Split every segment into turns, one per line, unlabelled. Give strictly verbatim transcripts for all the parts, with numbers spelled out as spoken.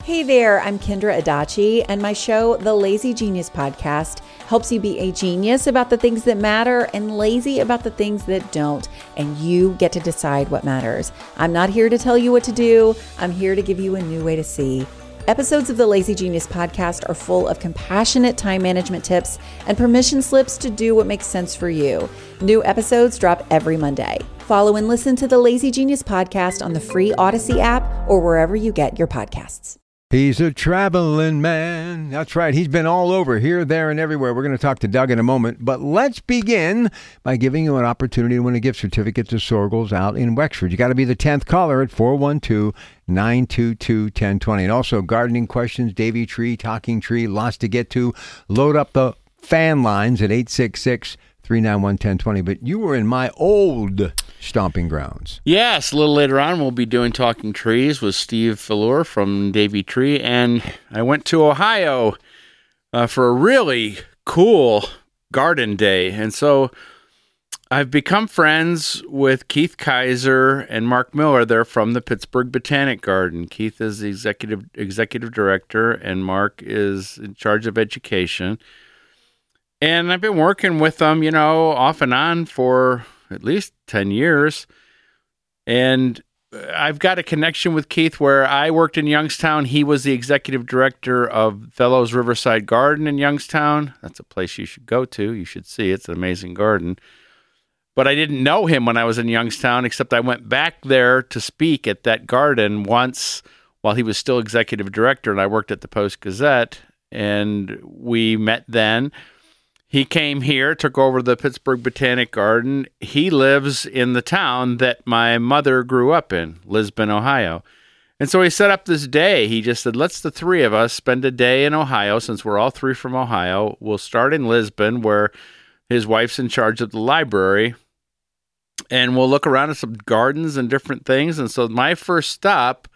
Hey there, I'm Kendra Adachi, and my show, The Lazy Genius Podcast, helps you be a genius about the things that matter and lazy about the things that don't, and you get to decide what matters. I'm not here to tell you what to do. I'm here to give you a new way to see. Episodes of the Lazy Genius Podcast are full of compassionate time management tips and permission slips to do what makes sense for you. New episodes drop every Monday. Follow and listen to the Lazy Genius Podcast on the free Odyssey app or wherever you get your podcasts.
He's a traveling man. That's right. He's been all over, here, there, and everywhere. We're going to talk to Doug in a moment. But let's begin by giving you an opportunity to win a gift certificate to Sorgel's out in Wexford. You got to be the tenth caller at four one two, nine two two, one zero two zero. And also gardening questions, Davy Tree, Talking Tree, lots to get to. Load up the fan lines at eight six six, three nine one, one zero two zero. But you were in my old stomping grounds.
Yes, a little later on we'll be doing Talking Trees with Steve Fallure from Davy Tree, and I went to Ohio uh, for a really cool garden day, and so I've become friends with Keith Kaiser and Mark Miller. They're from the Pittsburgh Botanic Garden. Keith is the executive executive director, and Mark is in charge of education. And I've been working with them, you know, off and on for at least ten years. And I've got a connection with Keith where I worked in Youngstown. He was the executive director of Fellows Riverside Garden in Youngstown. That's a place you should go to. You should see it. It's an amazing garden. But I didn't know him when I was in Youngstown, except I went back there to speak at that garden once while he was still executive director, and I worked at the Post-Gazette, and we met then. He came here, took over the Pittsburgh Botanic Garden. He lives in the town that my mother grew up in, Lisbon, Ohio. And so he set up this day. He just said, let's the three of us spend a day in Ohio, since we're all three from Ohio. We'll start in Lisbon, where his wife's in charge of the library, and we'll look around at some gardens and different things. And so my first stop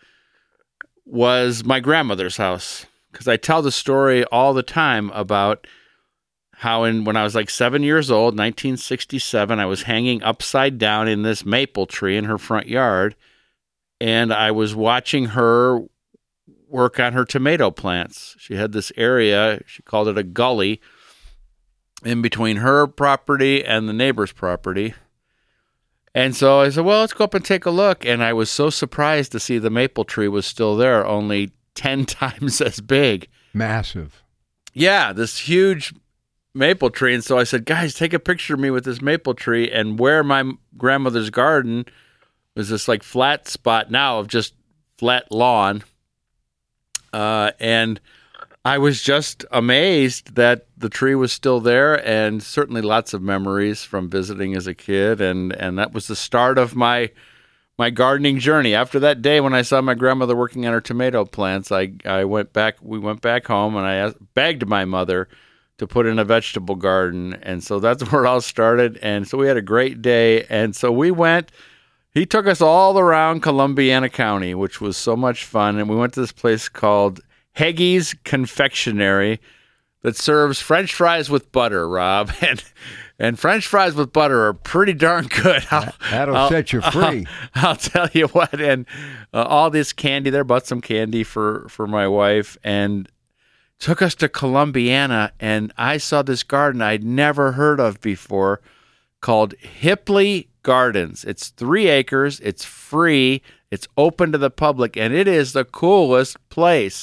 was my grandmother's house, because I tell the story all the time about how in when I was like seven years old, nineteen sixty-seven, I was hanging upside down in this maple tree in her front yard, and I was watching her work on her tomato plants. She had this area, she called it a gully, in between her property and the neighbor's property. And so I said, well, let's go up and take a look. And I was so surprised to see the maple tree was still there, only ten times as big.
Massive.
Yeah, this huge maple tree. And so I said, guys, take a picture of me with this maple tree. And where my grandmother's garden was this like flat spot now of just flat lawn. Uh, and I was just amazed that the tree was still there, and certainly lots of memories from visiting as a kid. And, and that was the start of my my gardening journey. After that day when I saw my grandmother working on her tomato plants, I, I went back, we went back home, and I asked, begged my mother to put in a vegetable garden. And so that's where it all started. And so we had a great day. And so we went, he took us all around Columbiana County, which was so much fun. And we went to this place called Heggy's Confectionery that serves French fries with butter, Rob. And and French fries with butter are pretty darn good. I'll,
That'll
I'll,
set you free.
I'll, I'll tell you what. And uh, all this candy there, bought some candy for, for my wife, and took us to Columbiana, and I saw this garden I'd never heard of before called Hipley Gardens. It's three acres. It's free. It's open to the public, and it is the coolest place.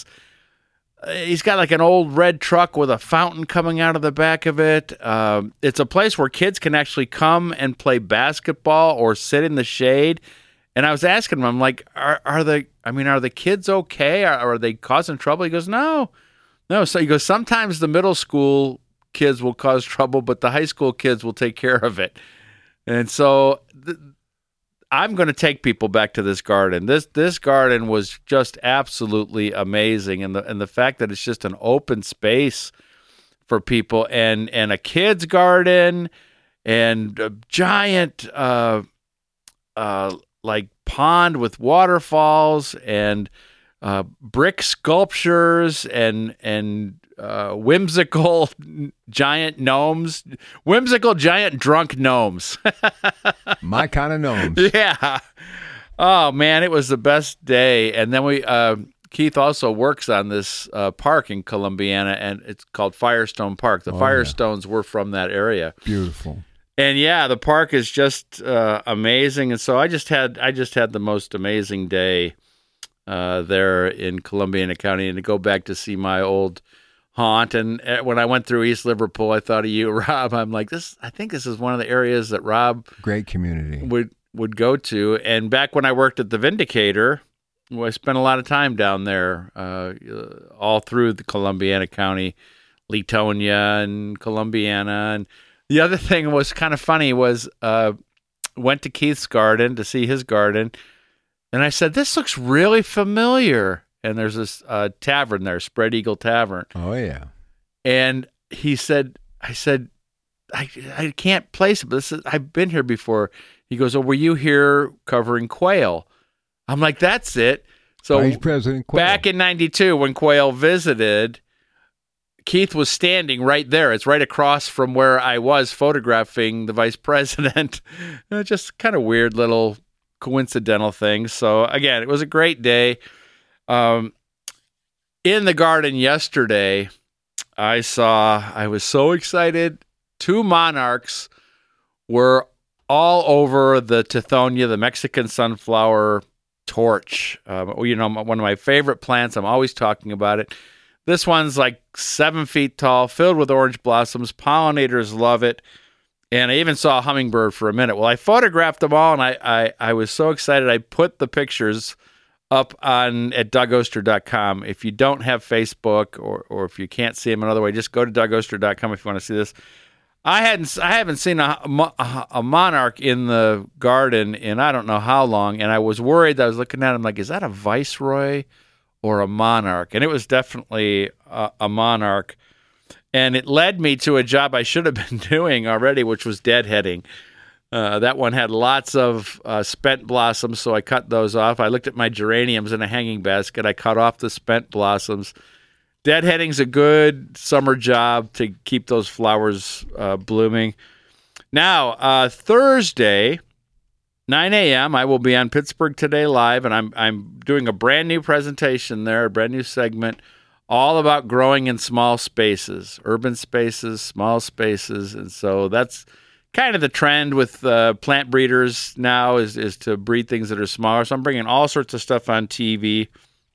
He's got like an old red truck with a fountain coming out of the back of it. Um, it's a place where kids can actually come and play basketball or sit in the shade. And I was asking him, I'm like, are, are the, I mean, are the kids okay? Are, are they causing trouble? He goes, no. No, so he goes, sometimes the middle school kids will cause trouble, but the high school kids will take care of it. And so th- I'm going to take people back to this garden. This this garden was just absolutely amazing. And the and the fact that it's just an open space for people, and, and a kid's garden, and a giant uh, uh, like pond with waterfalls, and Uh, brick sculptures, and and uh, whimsical giant gnomes, whimsical giant drunk gnomes.
My kind of gnomes.
Yeah. Oh man, it was the best day. And then we uh, Keith also works on this uh, park in Columbiana, and it's called Firestone Park. The
Oh,
Firestones yeah. were from that area.
Beautiful.
And yeah, the park is just uh, amazing. And so I just had I just had the most amazing day uh, there in Columbiana County, and to go back to see my old haunt. And when I went through East Liverpool, I thought of you, Rob. I'm like, this. I think this is one of the areas that Rob
great community
would would go to. And back when I worked at the Vindicator, well, I spent a lot of time down there, uh, all through the Columbiana County, Leetonia and Columbiana. And the other thing was kind of funny was uh, went to Keith's garden to see his garden, and I said, "This looks really familiar." And there's this uh, tavern there, Spread Eagle Tavern.
Oh, yeah.
And he said, I said, I I can't place it, but this is, I've been here before. He goes, oh, were you here covering quail? I'm like, that's it. So
Vice President Quayle.
Back in ninety-two, when Quayle visited, Keith was standing right there. It's right across from where I was photographing the vice president. Just kind of weird little coincidental things. So again, it was a great day. Um, in the garden yesterday, I saw, I was so excited. Two monarchs were all over the Tithonia, the Mexican sunflower torch. Um, you know, one of my favorite plants. I'm always talking about it. This one's like seven feet tall, filled with orange blossoms. Pollinators love it. And I even saw a hummingbird for a minute. Well, I photographed them all, and I, I, I was so excited. I put the pictures up on at Doug Oster dot com. If you don't have Facebook, or or if you can't see them another way, just go to Doug Oster dot com if you want to see this. I hadn't I haven't seen a, a, a monarch in the garden in I don't know how long, and I was worried. I was looking at him like, is that a viceroy or a monarch? And it was definitely a, a monarch. And it led me to a job I should have been doing already, which was deadheading. Uh, that one had lots of uh, spent blossoms, so I cut those off. I looked at my geraniums in a hanging basket. I cut off the spent blossoms. Deadheading's a good summer job to keep those flowers uh, blooming. Now, uh, Thursday, nine a.m., I will be on Pittsburgh Today Live, and I'm I'm doing a brand new presentation there, a brand new segment, all about growing in small spaces, urban spaces, small spaces. And so that's kind of the trend with uh, plant breeders now is, is to breed things that are smaller. So I'm bringing all sorts of stuff on T V.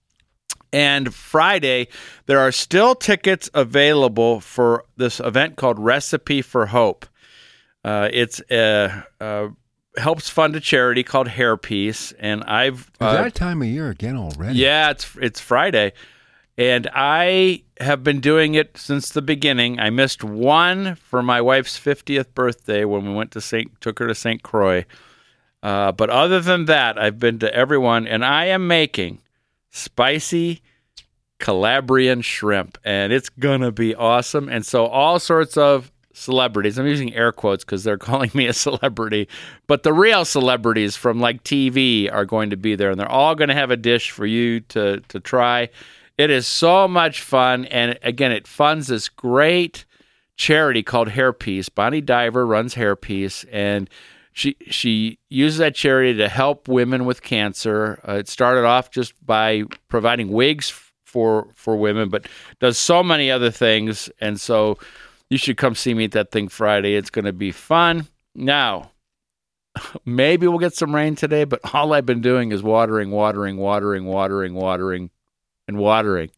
And Friday, there are still tickets available for this event called Recipe for Hope. Uh, it's a, uh, helps fund a charity called Hairpiece. And I've...
Uh,
Is
that time of year again already?
Yeah, it's it's Friday. And I have been doing it since the beginning. I missed one for my wife's fiftieth birthday when we went to Saint took her to Saint Croix. Uh, but other than that, I've been to everyone, and I am making spicy Calabrian shrimp, and it's gonna be awesome. And so all sorts of celebrities, I'm using air quotes because they're calling me a celebrity, but the real celebrities from like T V are going to be there, and they're all going to have a dish for you to to try. It is so much fun, and again, it funds this great charity called Hairpiece. Bonnie Diver runs Hairpiece, and she she uses that charity to help women with cancer. Uh, it started off just by providing wigs for for women, but does so many other things, and so you should come see me at that thing Friday. It's going to be fun. Now, maybe we'll get some rain today, but all I've been doing is watering, watering, watering, watering, watering, and watering.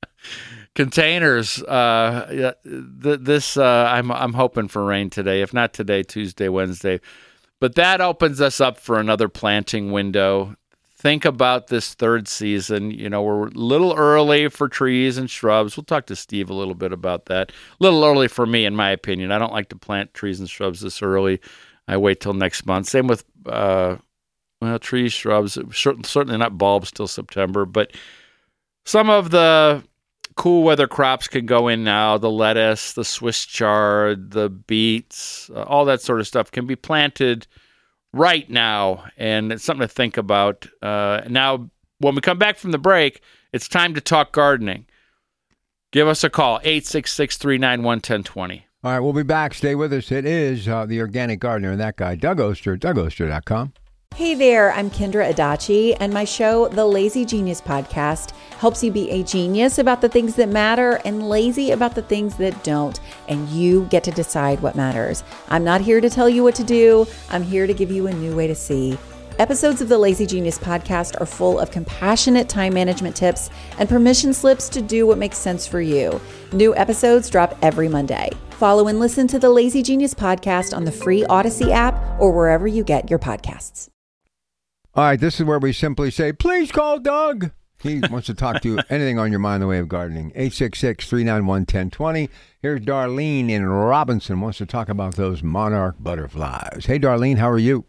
Containers. Uh, th- this uh, I'm I'm hoping for rain today. If not today, Tuesday, Wednesday. But that opens us up for another planting window. Think about this third season. You know, we're a little early for trees and shrubs. We'll talk to Steve a little bit about that. A little early for me, in my opinion. I don't like to plant trees and shrubs this early. I wait till next month. Same with, uh, well, trees, shrubs. Certainly not bulbs till September. But some of the cool weather crops can go in now. The lettuce, the Swiss chard, the beets, uh, all that sort of stuff can be planted right now, and it's something to think about. Uh, now, when we come back from the break, it's time to talk gardening. Give us a call, eight six six, three nine one, one zero two zero.
All right, we'll be back. Stay with us. It is uh, The Organic Gardener and that guy, Doug Oster, Doug Oster dot com.
Hey there, I'm Kendra Adachi, and my show, The Lazy Genius Podcast, helps you be a genius about the things that matter and lazy about the things that don't, and you get to decide what matters. I'm not here to tell you what to do. I'm here to give you a new way to see. Episodes of the Lazy Genius Podcast are full of compassionate time management tips and permission slips to do what makes sense for you. New episodes drop every Monday. Follow and listen to the Lazy Genius Podcast on the free Odyssey app or wherever you get your podcasts.
All right, this is where we simply say, please call Doug. He wants to talk to you, anything on your mind in the way of gardening. eight six six, three nine one, one zero two zero. Here's Darlene in Robinson, wants to talk about those monarch butterflies. Hey, Darlene, how are you?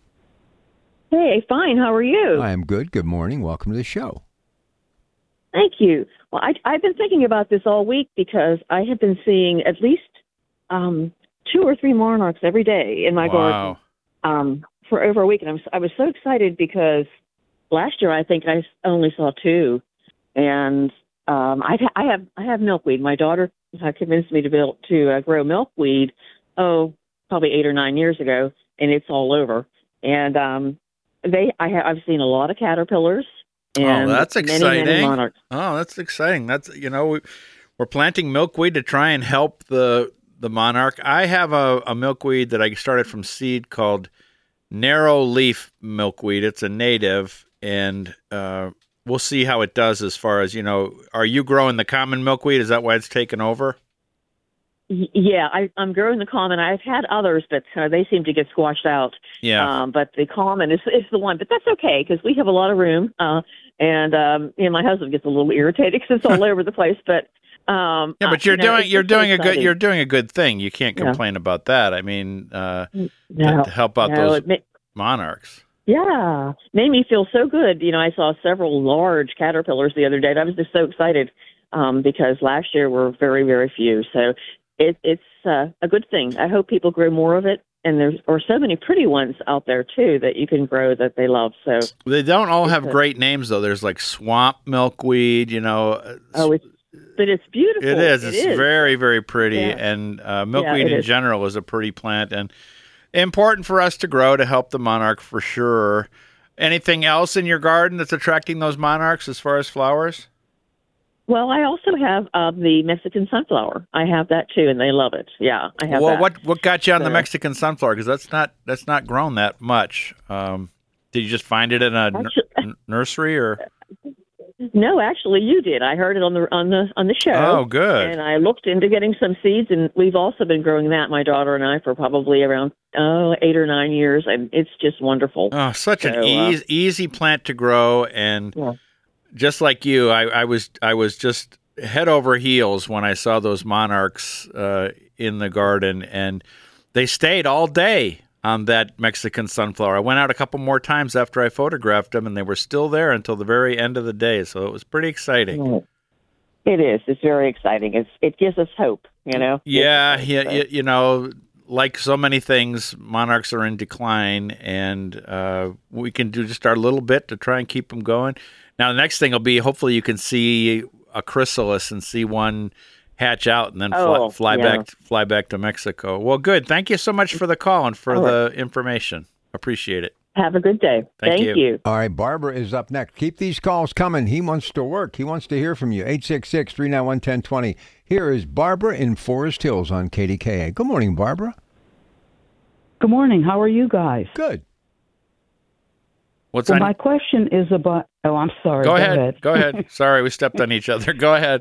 Hey, fine. How are you?
I am good. Good morning. Welcome to the show.
Thank you. Well, I, I've been thinking about this all week because I have been seeing at least um, two or three monarchs every day in my
Wow.
garden um, for over a week. And I'm, I was so excited because last year I think I only saw two. And um, I, I have I have milkweed. My daughter uh, convinced me to build, to uh, grow milkweed, oh, probably eight or nine years ago, and it's all over. And um, they, I have, I've seen a lot of caterpillars. And
Oh, that's
many,
exciting.
many monarchs.
Oh, that's exciting. That's, you know, we, we're planting milkweed to try and help the the monarch. I have a, a milkweed that I started from seed called narrow leaf milkweed. It's a native, and uh, we'll see how it does as far as, you know, are you growing the common milkweed? Is that why it's taken over?
Y- Yeah, I, I'm growing the common. I've had others, but uh, they seem to get squashed out.
Yeah.
Um, but the common is is the one. But that's okay because we have a lot of room. Uh, and um, you know, my husband gets a little irritated because it's all over the place. But um,
Yeah, but
uh,
you're
you know,
doing
it's
you're
just so
doing a good
exciting.
you're doing a good thing. You can't
Yeah.
complain about that. I mean, uh,
No,
to, to help out
no,
those
it ma-
monarchs.
yeah, made me feel so good. You know, I saw several large caterpillars the other day. And I was just so excited um, because last year were very, very few. So it, it's uh, a good thing. I hope people grow more of it. And there's are so many pretty ones out there, too, that you can grow that they love. So,
They don't all
It's
have
a-
great names though. There's like swamp milkweed, you know. uh,
oh, it's, but it's beautiful.
It is.
It
It's
is.
very, very pretty.
Yeah.
And uh, milkweed
it
in
is.
general is a pretty plant and important for us to grow to help the monarch for sure. Anything else in your garden that's attracting those monarchs as far as flowers?
Well, I also have um, the Mexican sunflower. I have that, too, and they love it. Yeah, I have
Well,
that.
what what got you on the
So-
Mexican sunflower? Because that's not that's not grown that much. Um, did you just find it in a nur-
Actu-
n- nursery or?
No, actually, you did. I heard it on the on the on the show.
Oh, good.
And I looked into getting some seeds, and we've also been growing that, my daughter and I, for probably around oh eight or nine years, and it's just wonderful.
Oh, such an
So, uh,
easy easy plant to grow, and
Yeah.
just like you, I, I was I was just head over heels when I saw those monarchs uh, in the garden, and they stayed all day on that Mexican sunflower. I went out a couple more times after I photographed them, and they were still there until the very end of the day. So it was pretty exciting.
Mm. It is. It's very exciting. It's it gives us hope. You know.
Yeah,
Gives us
yeah,
hope.
you, you know, like so many things, monarchs are in decline, and uh, we can do just our little bit to try and keep them going. Now, the next thing will be hopefully you can see a chrysalis and see one hatch out and then fly,
Oh,
fly
yeah.
back fly back to Mexico. Well, good. Thank you so much for the call and for
All
the information. Appreciate it.
Have a good day.
Thank
Thank
you.
you.
All right, Barbara is up next. Keep these calls coming. He wants to work. He wants to hear from you. eight six six, three nine one, one zero two zero. Here is Barbara in Forest Hills on K D K A. Good morning, Barbara.
Good morning. How are you guys?
Good.
What's
Well,
on?
my question is about. Oh, I'm sorry.
Go ahead. Go ahead. Sorry, we stepped on each other. Go ahead.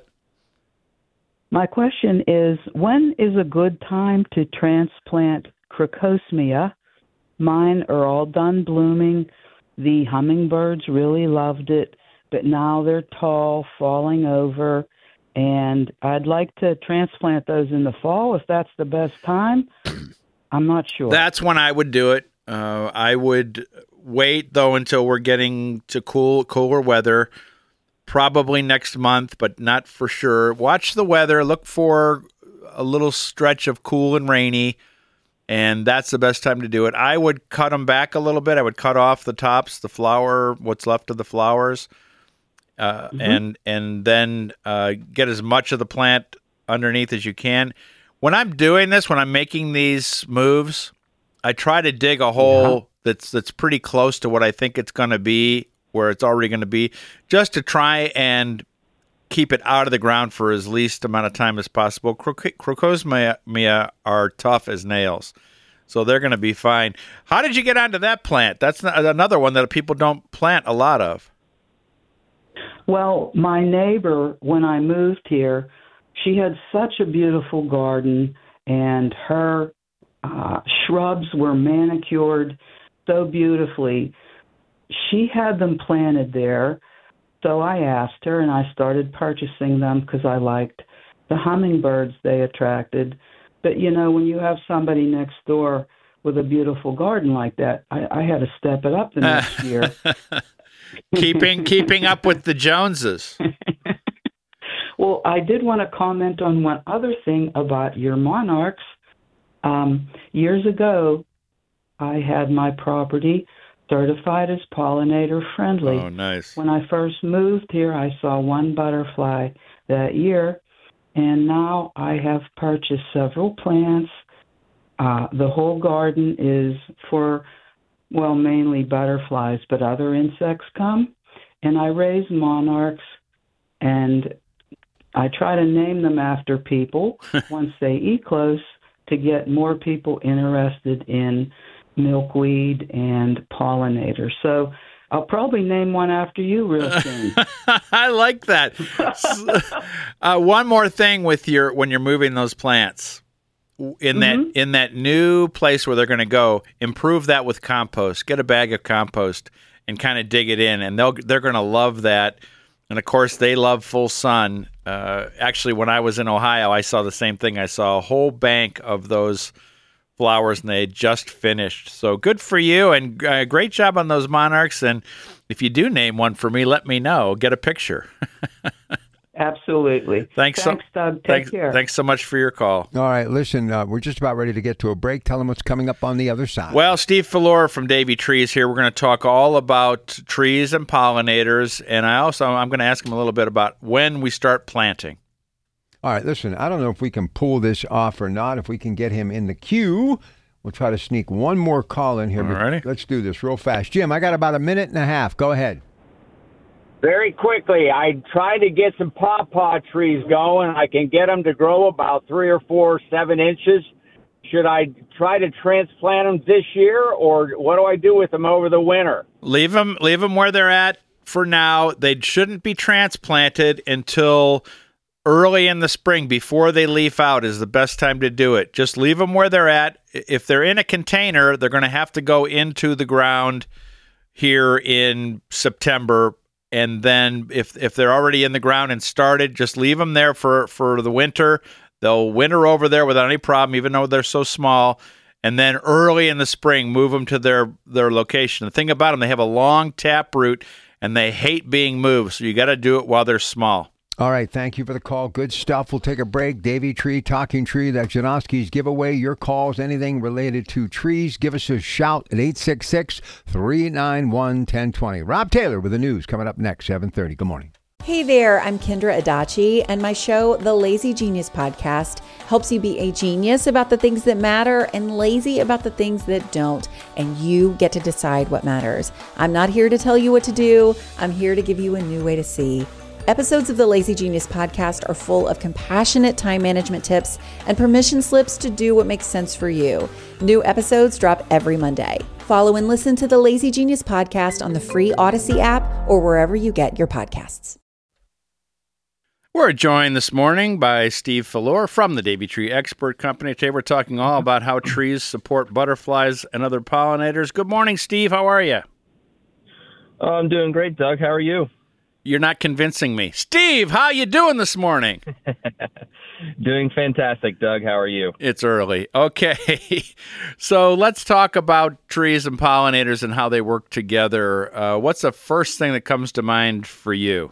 My question is, when is a good time to transplant crocosmia? Mine are all done blooming. The hummingbirds really loved it, but now they're tall, falling over, and I'd like to transplant those in the fall if that's the best time. I'm not sure.
That's when I would do it. Uh, I would wait though until we're getting to cool, cooler weather. Probably next month, but not for sure. Watch the weather. Look for a little stretch of cool and rainy, and that's the best time to do it. I would cut them back a little bit. I would cut off the tops, the flower, what's left of the flowers, uh,
Mm-hmm.
and and then uh, get as much of the plant underneath as you can. When I'm doing this, when I'm making these moves, I try to dig a hole
Yeah.
that's that's pretty close to what I think it's going to be, where it's already going to be, just to try and keep it out of the ground for as least amount of time as possible. Crocosmia are tough as nails, so they're going to be fine. How did you get onto that plant? That's another one that people don't plant a lot of.
Well, my neighbor, when I moved here, she had such a beautiful garden, and her uh, shrubs were manicured so beautifully. She had them planted there, so I asked her, and I started purchasing them because I liked the hummingbirds they attracted. But, you know, when you have somebody next door with a beautiful garden like that, I, I had to step it up the next year.
keeping keeping up with the Joneses.
Well, I did want to comment on one other thing about your monarchs. Um, years ago, I had my property certified as pollinator friendly.
Oh, nice.
When I first moved here, I saw one butterfly that year, and now I have purchased several plants. Uh, the whole garden is for, well, mainly butterflies, but other insects come. And I raise monarchs, and I try to name them after people once they eat close to get more people interested in milkweed and pollinators. So I'll probably name one after you real soon.
I like that. uh, one more thing with your when you're moving those plants. In that mm-hmm. in that new place where they're going to go, improve that with compost. Get a bag of compost and kind of dig it in, and they'll they're going to love that. And of course, they love full sun. Uh, actually, when I was in Ohio, I saw the same thing. I saw a whole bank of those flowers, and they had just finished. So good for you, and uh, great job on those monarchs. And if you do name one for me, let me know. Get a picture.
Absolutely.
Thanks,
thanks
so,
Doug. Take
thanks,
care.
Thanks so much for your call.
All right, listen, uh, we're just about ready to get to a break. Tell them what's coming up on the other side.
Well, Steve Fallor from Davy Trees here. We're going to talk all about trees and pollinators, and I also I'm going to ask him a little bit about when we start planting.
All right, listen, I don't know if we can pull this off or not. If we can get him in the queue, we'll try to sneak one more call in here.
All righty.
Let's do this real fast. Jim, I got about a minute and a half. Go ahead.
Very quickly, I tried to get some pawpaw trees going. I can get them to grow about three or four, seven inches. Should I try to transplant them this year, or what do I do with them over the winter?
Leave them, leave them where they're at for now. They shouldn't be transplanted until early in the spring, before they leaf out is the best time to do it. Just leave them where they're at. If they're in a container, they're going to have to go into the ground here in September. And then if if they're already in the ground and started, just leave them there for, for the winter. They'll winter over there without any problem, even though they're so small. And then early in the spring, move them to their, their location. The thing about them, they have a long tap root, and they hate being moved. So you got to do it while they're small.
All right, thank you for the call. Good stuff. We'll take a break. Davy Tree, Talking Tree, that's Janoski's giveaway. Your calls, anything related to trees, give us a shout at eight six six, three nine one, one zero two zero. Rob Taylor with the news coming up next, seven thirty. Good morning.
Hey there, I'm Kendra Adachi, and my show, The Lazy Genius Podcast, helps you be a genius about the things that matter and lazy about the things that don't, and you get to decide what matters. I'm not here to tell you what to do. I'm here to give you a new way to see. Episodes of the Lazy Genius Podcast are full of compassionate time management tips and permission slips to do what makes sense for you. New episodes drop every Monday. Follow and listen to the Lazy Genius Podcast on the free Odyssey app or wherever you get your podcasts.
We're joined this morning by Steve Fallor from the Davy Tree Expert Company. Today we're talking all about how trees support butterflies and other pollinators. Good morning, Steve. How are you?
Oh, I'm doing great, Doug. How are you?
You're not convincing me. Steve, how you doing this morning?
Doing fantastic, Doug. How are you?
It's early. Okay. So let's talk about trees and pollinators and how they work together. Uh, what's the first thing that comes to mind for you?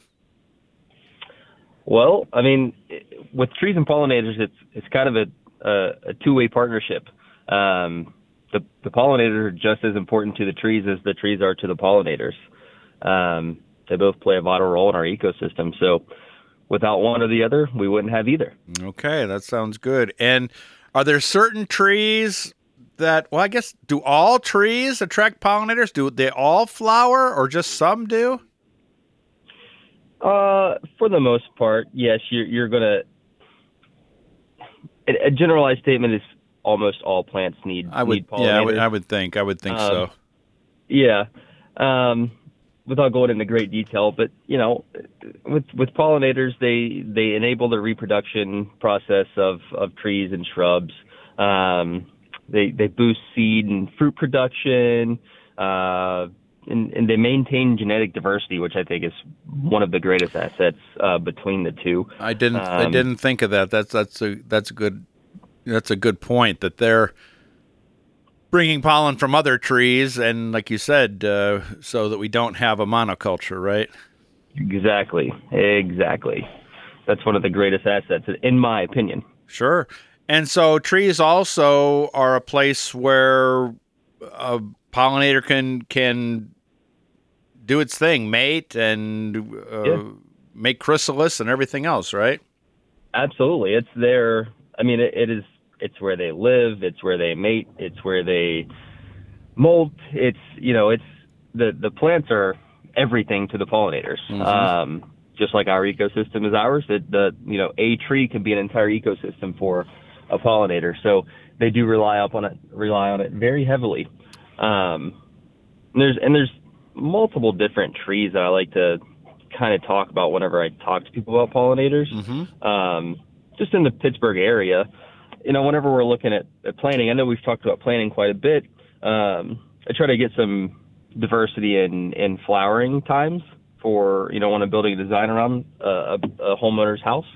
Well, I mean, with trees and pollinators, it's it's kind of a, a, a two-way partnership. Um, the, the pollinators are just as important to the trees as the trees are to the pollinators. Um They both play a vital role in our ecosystem. So without one or the other, we wouldn't have either.
Okay, that sounds good. And are there certain trees that, well, I guess, do all trees attract pollinators? Do they all flower or just some do?
Uh, for the most part, yes, you're, you're going to, a generalized statement is almost all plants need,
I would,
need pollinators.
Yeah, I would, I would think, I would think
um,
so.
Yeah. Um, without going into great detail, but you know, with with pollinators, they they enable the reproduction process of, of trees and shrubs. Um, they they boost seed and fruit production, uh, and, and they maintain genetic diversity, which I think is one of the greatest assets uh, between the two.
I didn't
um,
I didn't think of that. That's that's a that's a good that's a good point that they're bringing pollen from other trees, and like you said, uh, so that we don't have a monoculture, right?
Exactly, exactly. That's one of the greatest assets, in my opinion.
Sure. And so trees also are a place where a pollinator can can do its thing, mate, and uh,
Yeah.
make chrysalis and everything else, right?
Absolutely, it's their. I mean, it, it is. It's where they live. It's where they mate. It's where they molt. It's, you know, it's the, the plants are everything to the pollinators.
Mm-hmm.
Um, just like our ecosystem is ours, that the, you know, a tree can be an entire ecosystem for a pollinator. So they do rely upon it, rely on it very heavily. Um, and there's, and there's multiple different trees that I like to kind of talk about whenever I talk to people about pollinators.
Mm-hmm.
Um, just in the Pittsburgh area. You know, whenever we're looking at, at planting, I know we've talked about planting quite a bit. Um, I try to get some diversity in, in flowering times for, you know, when I'm building a design around a, a, a homeowner's house.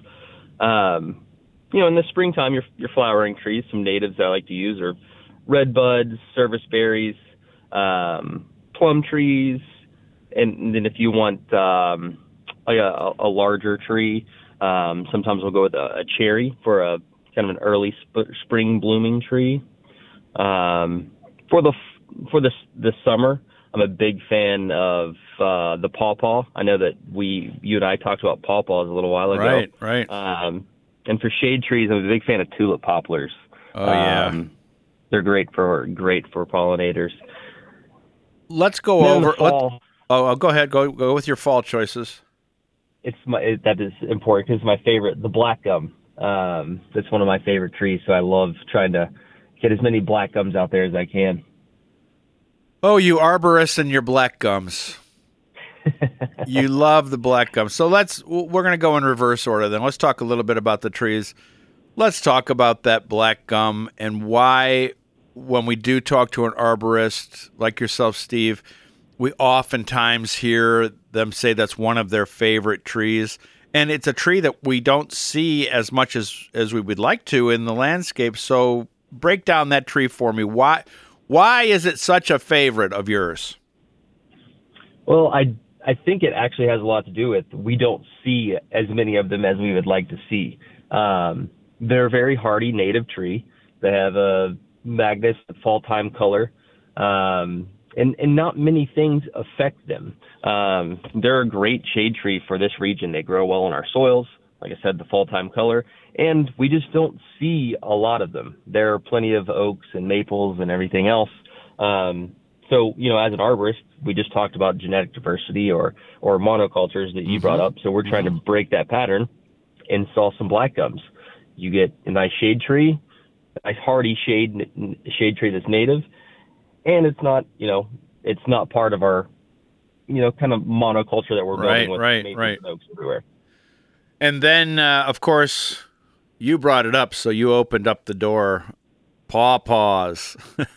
Um, you know, in the springtime, your your flowering trees, some natives that I like to use are red buds, service berries, um, plum trees, and, and then if you want um, like a, a larger tree, um, sometimes we'll go with a, a cherry for a kind of an early sp- spring blooming tree. Um, for the for the the summer, I'm a big fan of uh, the pawpaw. I know that we you and I talked about pawpaws a little while ago.
Right, right.
Um, and for shade trees, I'm a big fan of tulip poplars.
Oh yeah,
um, they're great for great for pollinators.
Let's go
Then in the
over. Let,
fall,
oh, oh, go ahead. Go go with your fall choices.
it's my it, that is important because it's my favorite, the black gum. Um, that's one of my favorite trees, so I love trying to get as many black gums out there as I can.
Oh, you arborists and your black gums. You love the black gums. So let's, we're going to go in reverse order then. Let's talk a little bit about the trees. Let's talk about that black gum and why, when we do talk to an arborist like yourself, Steve, we oftentimes hear them say that's one of their favorite trees. And it's a tree that we don't see as much as, as we would like to in the landscape. So break down that tree for me. Why why is it such a favorite of yours?
Well, I I think it actually has a lot to do with we don't see as many of them as we would like to see. Um, they're a very hardy native tree. They have a magnificent fall-time color. Um, and, and not many things affect them. Um, they're a great shade tree for this region. They grow well in our soils. Like I said, the fall-time color, and we just don't see a lot of them. There are plenty of oaks and maples and everything else. Um, so, you know, as an arborist, we just talked about genetic diversity or, or monocultures that you
Mm-hmm.
brought up. So we're trying
Mm-hmm.
to break that pattern and install some black gums. You get a nice shade tree, a nice hardy shade, shade tree that's native, and it's not, you know, it's not part of our, you know, kind of monoculture that we're
Right,
building with
right,
maples
right.
and oaks everywhere.
And then, uh, of course, you brought it up, so you opened up the door. Pawpaws.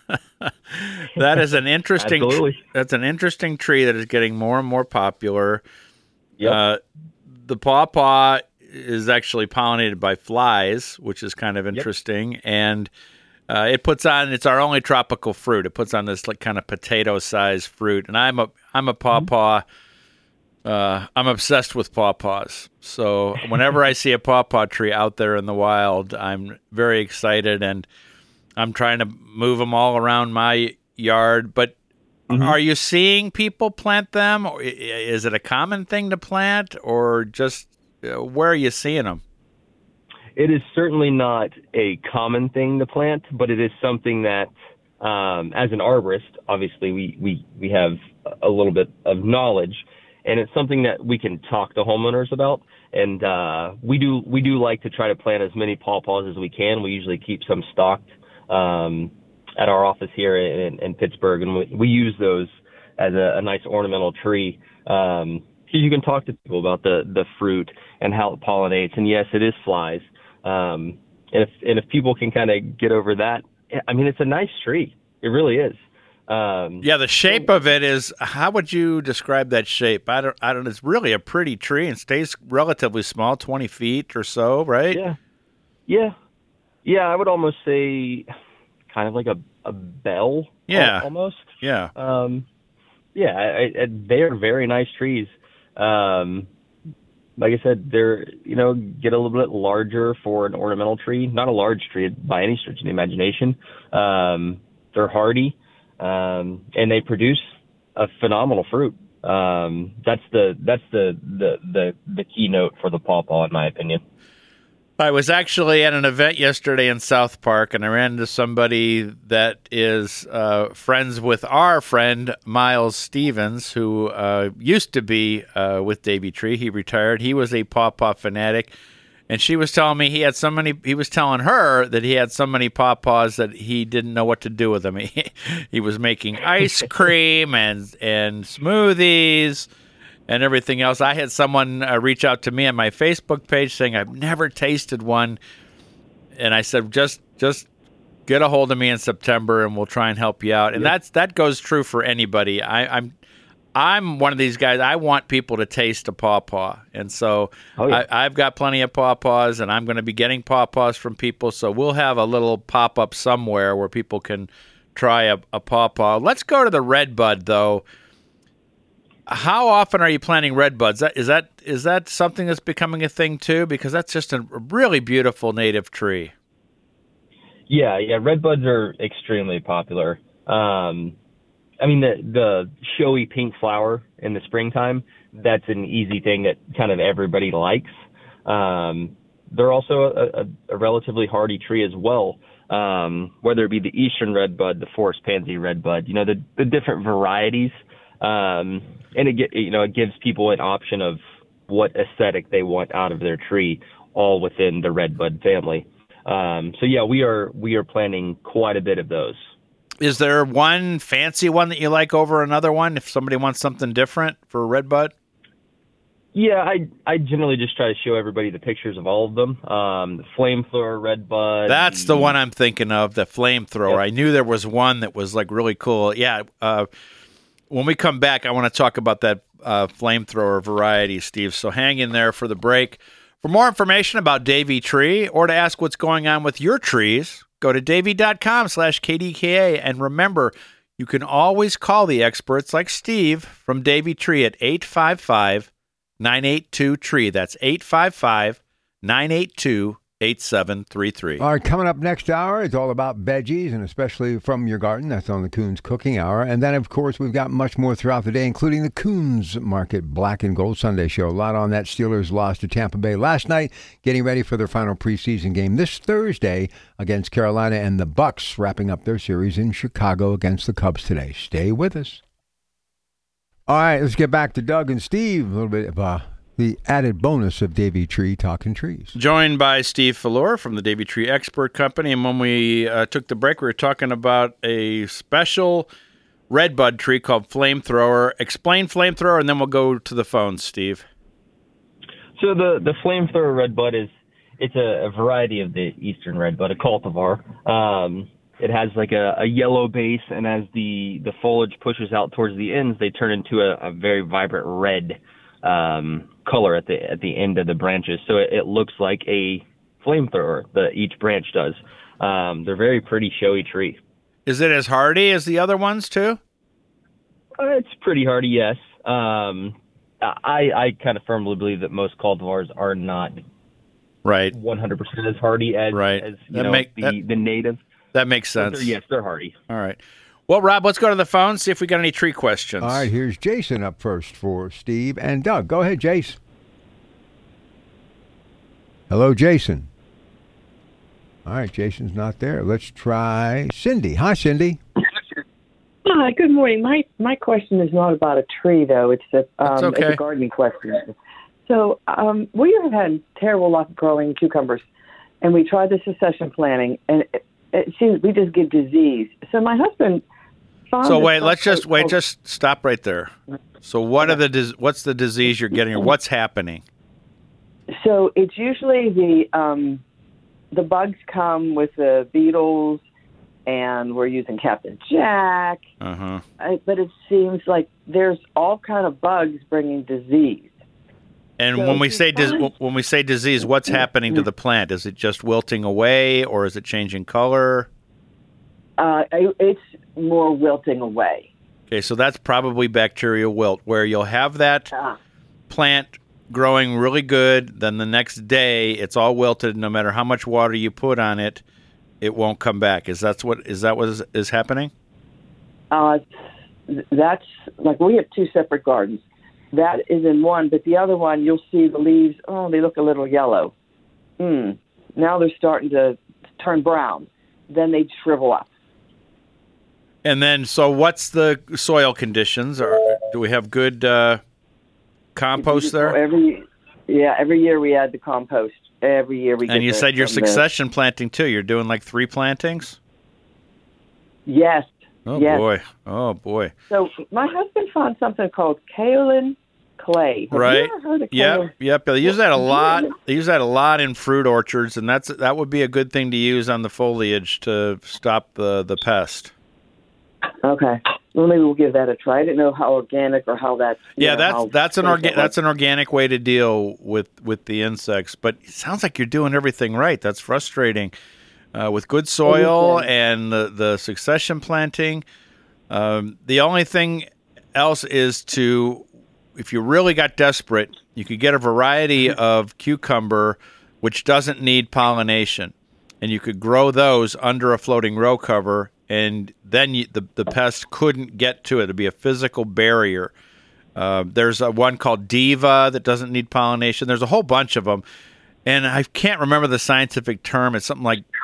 That is an interesting.
Absolutely.
That's an interesting tree that is getting more and more popular.
Yep.
Uh, the pawpaw is actually pollinated by flies, which is kind of interesting, and uh, it puts on. It's our only tropical fruit. It puts on this like kind of potato-sized fruit, and I'm a I'm a pawpaw. Mm-hmm. Uh, I'm obsessed with pawpaws. So whenever I see a pawpaw tree out there in the wild, I'm very excited, and I'm trying to move them all around my yard. But mm-hmm. Are you seeing people plant them? Or is it a common thing to plant, or just uh, where are you seeing them?
It is certainly not a common thing to plant, but it is something that Um, as an arborist, obviously we, we, we have a little bit of knowledge, and it's something that we can talk to homeowners about. And uh, we do we do like to try to plant as many pawpaws as we can. We usually keep some stocked um, at our office here in, in Pittsburgh, and we, we use those as a, a nice ornamental tree. Um, so you can talk to people about the, the fruit and how it pollinates. And yes, it is flies. Um, and if and if people can kind of get over that, I mean, it's a nice tree. It really is. Um,
yeah, the shape of it is. How would you describe that shape? I don't. I don't. It's really a pretty tree and stays relatively small, twenty feet or so, right?
Yeah, yeah, yeah. I would almost say, kind of like a a bell.
Yeah,
al- almost.
Yeah.
Um, yeah. I, I, they are very nice trees. Um, like I said, they're you know get a little bit larger for an ornamental tree. Not a large tree by any stretch of the imagination. Um, they're hardy. Um, and they produce a phenomenal fruit. Um, that's the that's the, the the the keynote for the pawpaw, in my opinion.
I was actually at an event yesterday in South Park, and I ran into somebody that is uh, friends with our friend Miles Stevens, who uh, used to be uh, with Davey Tree. He retired. He was a pawpaw fanatic. And she was telling me he had so many, he was telling her that he had so many pawpaws that he didn't know what to do with them. He, he was making ice cream and, and smoothies and everything else. I had someone uh, reach out to me on my Facebook page saying, I've never tasted one. And I said, just, just get a hold of me in September and we'll try and help you out. And yep. that's, that goes true for anybody. I, I'm, I'm one of these guys. I want people to taste a pawpaw, and so
oh, yeah.
I, I've got plenty of pawpaws, and I'm going to be getting pawpaws from people. So we'll have a little pop up somewhere where people can try a, a pawpaw. Let's go to the redbud, though. How often are you planting redbuds? That, is that is that something that's becoming a thing too? Because that's just a really beautiful native tree.
Yeah, yeah, redbuds are extremely popular. Um, I mean, the the showy pink flower in the springtime, that's an easy thing that kind of everybody likes. Um, they're also a, a, a relatively hardy tree as well, um, whether it be the eastern redbud, the forest pansy redbud, you know, the, the different varieties. Um, and it, you know, it gives people an option of what aesthetic they want out of their tree, all within the redbud family. Um, so, yeah, we are we are planting quite a bit of those.
Is there one fancy one that you like over another one if somebody wants something different for a redbud?
Yeah, I I generally just try to show everybody the pictures of all of them. Um, the flamethrower redbud.
That's the, the one I'm thinking of, the flamethrower. Yep. I knew there was one that was like really cool. Yeah, uh, when we come back, I want to talk about that uh, flamethrower variety, Steve. So hang in there for the break. For more information about Davey Tree or to ask what's going on with your trees, go to davey.com slash KDKA. And remember, you can always call the experts like Steve from Davey Tree at eight five five, nine eight two, T R E E. That's eight five five, nine eight two, eight seven three three.
All right, coming up next hour, it's all about veggies, and especially from your garden. That's on the Coons Cooking Hour. And then, of course, we've got much more throughout the day, including the Coons Market Black and Gold Sunday Show. A lot on that. Steelers lost to Tampa Bay last night, getting ready for their final preseason game this Thursday against Carolina, and the Bucks wrapping up their series in Chicago against the Cubs today. Stay with us. All right, let's get back to Doug and Steve. A little bit of uh, the added bonus of Davey Tree Talking Trees.
Joined by Steve Fallor from the Davey Tree Expert Company. And when we uh, took the break, we were talking about a special redbud tree called Flamethrower. Explain Flamethrower, and then we'll go to the phones, Steve.
So the, the Flamethrower redbud is it's a, a variety of the eastern redbud, a cultivar. Um, it has like a, a yellow base, and as the, the foliage pushes out towards the ends, they turn into a, a very vibrant red um, color at the at the end of the branches. So it, it looks like a flamethrower, the each branch does. Um, they're very pretty, showy tree.
Is it as hardy as the other ones too?
Uh, it's pretty hardy, yes. Um, I I kind of firmly believe that most cultivars are not
right
one hundred percent as hardy as
right.
as you
that
know
make,
the,
that,
the native.
That makes sense.
They're, yes, they're hardy.
All right. Well, Rob, let's go to the phone, see if we got any tree questions.
All right, here's Jason up first for Steve and Doug. Go ahead, Jason. Hello, Jason. All right, Jason's not there. Let's try Cindy. Hi, Cindy.
Hi, good morning. My my question is not about a tree, though. It's a, um,
okay.
it's a gardening question. So um, we have had terrible luck growing cucumbers, and we tried the succession planting, and it, it seems we just get disease. So my husband found
So
this
wait, let's
stuff
just wait,
called-
just stop right there. So what are the dis- what's the disease you're getting, or what's happening?
So it's usually the um, the bugs come with the beetles, and we're using Captain Jack.
Uh-huh.
I, but it seems like there's all kind of bugs bringing disease.
And
So
when we
he
say dis-
finds-
when we say disease, what's happening to the plant? Is it just wilting away, or is it changing color?
Uh, it- it's more wilting away.
Okay, so that's probably bacterial wilt, where you'll have that
Ah.
plant growing really good, then the next day it's all wilted. No matter how much water you put on it, it won't come back. Is that what is that what is, is happening?
Uh, that's like we have two separate gardens. That is in one, but the other one you'll see the leaves. Oh, they look a little yellow. Hmm. Now they're starting to turn brown. Then they shrivel up.
And then, so what's the soil conditions? Are, do we have good uh, compost there?
Every yeah, every year we add the compost. Every year we.
And
get
you
the,
said you're
from the-
succession planting too. You're doing like three plantings?
Yes.
Oh
yes.
boy! Oh boy!
So my husband found something called kaolin clay. Have
Right?
you ever heard of
Yep,
kaolin?
yep. They use that a
Well,
lot.
yeah.
They use that a lot in fruit orchards, and that's that would be a good thing to use on the foliage to stop the the pest.
Okay. Well, maybe we'll give that a try. I didn't know how organic or how that. you
Yeah,
know,
that's
how
that's an
safe
orga-
that
that's
was.
an organic way to deal with with the insects. But it sounds like you're doing everything right. That's frustrating. Uh, with good soil
Everything.
and the, the succession planting. Um, the only thing else is to, if you really got desperate, you could get a variety of cucumber which doesn't need pollination, and you could grow those under a floating row cover, and then you, the the pest couldn't get to it. It'd be a physical barrier. Uh, there's a one called Diva that doesn't need pollination. There's a whole bunch of them, and I can't remember the scientific term. It's something like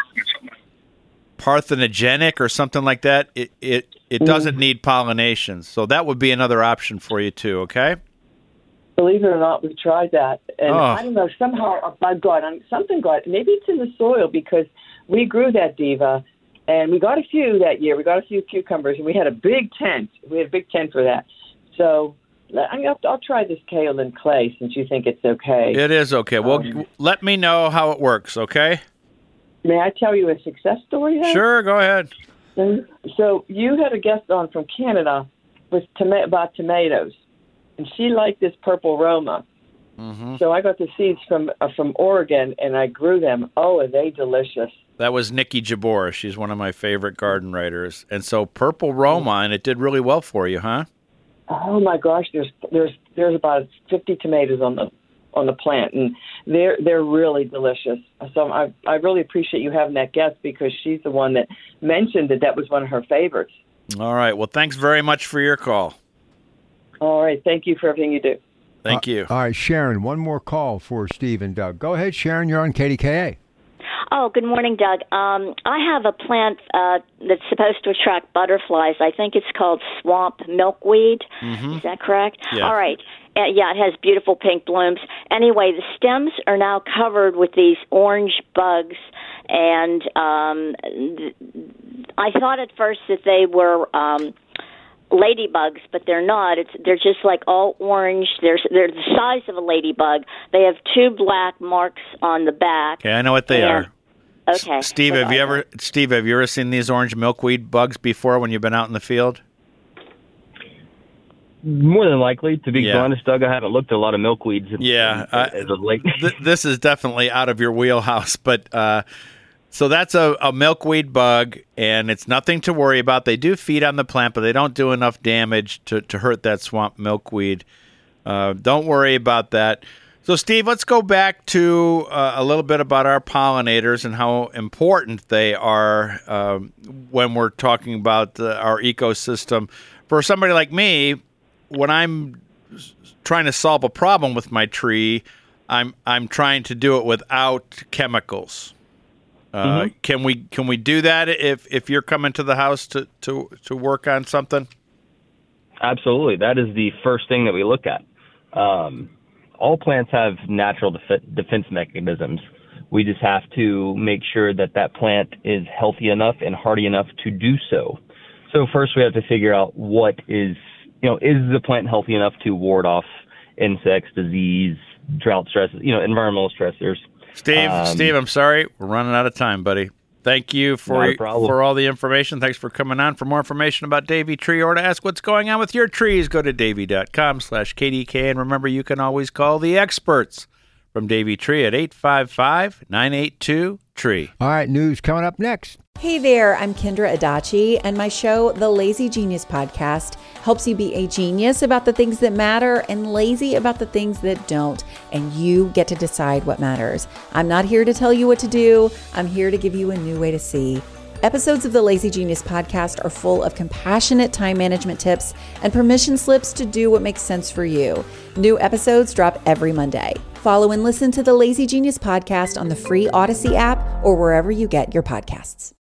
parthenogenic or something like that. It it it doesn't need pollination, so that would be another option for you too. Okay.
Believe it or not, we tried that, and
Oh.
I don't know. Somehow a bug got on. Something got. Maybe it's in the soil because we grew that Diva, and we got a few that year. We got a few cucumbers, and we had a big tent. We had a big tent for that. So I'm gonna, I'll try this kaolin clay since you think it's okay.
It is okay. Well,
Um,
let me know how it works. Okay.
May I tell you a success story? Then?
Sure. Go ahead.
So you had a guest on from Canada with toma- about tomatoes, and she liked this purple Roma.
Mm-hmm.
So I got the seeds from uh, from Oregon, and I grew them. Oh, are they delicious?
That was Nikki Jabora. She's one of my favorite garden writers. And so Purple Roma, and it did really well for you, huh?
Oh my gosh, there's there's there's about fifty tomatoes on the on the plant, and they're they're really delicious. So I I really appreciate you having that guest because she's the one that mentioned that that was one of her favorites.
All right. Well, thanks very much for your call.
All right, thank you for everything you do.
Thank
Uh,
you.
All right, Sharon, one more call for Steve and Doug. Go ahead, Sharon. You're on K D K A.
Oh, good morning, Doug. Um, I have a plant uh, that's supposed to attract butterflies. I think it's called swamp milkweed.
Mm-hmm.
Is that correct?
Yeah.
All right. Uh, yeah, it has beautiful pink blooms. Anyway, the stems are now covered with these orange bugs, and um, th- I thought at first that they were um, ladybugs, but they're not. It's they're just like all orange. They're they're the size of a ladybug. They have two black marks on the back.
Okay, I know what they
Yeah.
are.
Okay.
S- Steve,
But
have you
I-
ever Steve, have you ever seen these orange milkweed bugs before when you've been out in the field?
More than likely, to be
Yeah.
honest, Doug, I haven't looked at a lot of milkweeds
Yeah,
as,
I-
as of late.
Th- this is definitely out of your wheelhouse, but uh, so that's a, a milkweed bug, and it's nothing to worry about. They do feed on the plant, but they don't do enough damage to, to hurt that swamp milkweed. Uh, don't worry about that. So, Steve, let's go back to uh, a little bit about our pollinators and how important they are um, when we're talking about uh, our ecosystem. For somebody like me, when I'm trying to solve a problem with my tree, I'm I'm trying to do it without chemicals. Uh,
Mm-hmm.
Can we can we do that if if you're coming to the house to to to work on something?
Absolutely. That is the first thing that we look at. Um, all plants have natural def- defense mechanisms. We just have to make sure that that plant is healthy enough and hardy enough to do so. So first we have to figure out what is, you know, is the plant healthy enough to ward off insects, disease, drought stresses, you know, environmental stressors.
Steve,
Um,
Steve, I'm sorry. We're running out of time, buddy. Thank you for
Not a problem.
for all the information. Thanks for coming on. For more information about Davey Tree or to ask what's going on with your trees, go to davey.com slash KDK. And remember, you can always call the experts from Davey Tree at eight five five, nine eight two, T R E E.
All right, news coming up next.
Hey there, I'm Kendra Adachi, and my show, The Lazy Genius Podcast, helps you be a genius about the things that matter and lazy about the things that don't, and you get to decide what matters. I'm not here to tell you what to do. I'm here to give you a new way to see. Episodes of the Lazy Genius Podcast are full of compassionate time management tips and permission slips to do what makes sense for you. New episodes drop every Monday. Follow and listen to the Lazy Genius Podcast on the free Odyssey app or wherever you get your podcasts.